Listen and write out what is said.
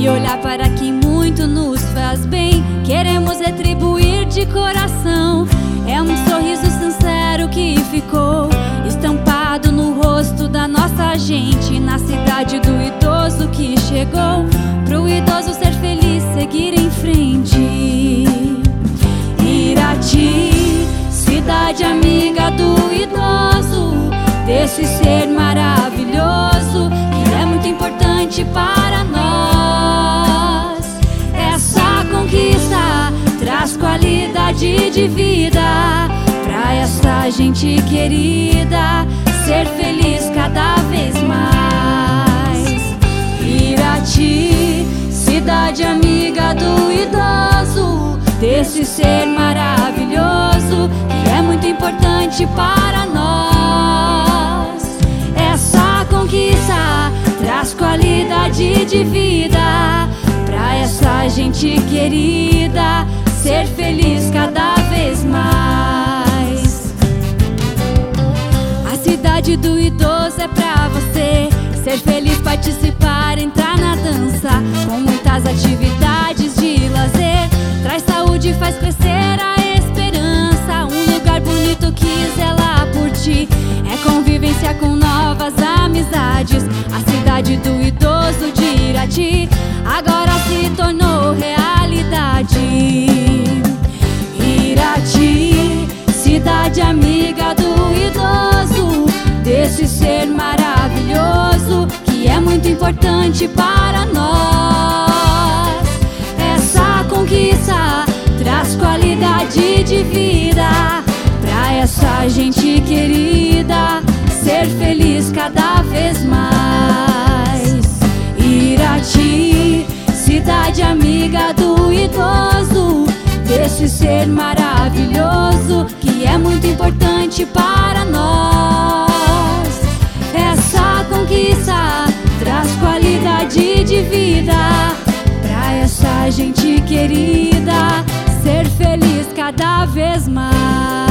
de olhar para quem muito nos faz bem. Queremos retribuir de coração. É um sorriso sincero que ficou estampado no rosto da nossa gente, na cidade do idoso que chegou, pro idoso ser feliz, seguir em frente. Irati, cidade amiga do idoso, desse ser maravilhoso que é muito importante para nós. Essa conquista traz qualidade de vida pra essa gente querida ser feliz cada vez mais. Irati, cidade amiga do idoso, desse ser maravilhoso que é muito importante para nós. Essa conquista traz qualidade de vida pra essa gente querida ser feliz cada vez mais. A cidade do idoso é pra você ser feliz, participar, entrar na dança, com muitas atividades de lazer. Traz saúde, faz crescer a esperança. Um lugar bonito que zela por ti, é convivência com novas amizades. A cidade do idoso de Irati agora se tornou realidade. Irati, cidade amiga do idoso, desse ser maravilhoso que é muito importante para nós. Essa conquista traz qualidade de vida pra essa gente querida ser feliz cada vez mais. Irati, cidade amiga do idoso, desse ser maravilhoso que é muito importante para nós. Essa conquista traz qualidade de vida pra essa gente querida ser feliz cada vez mais.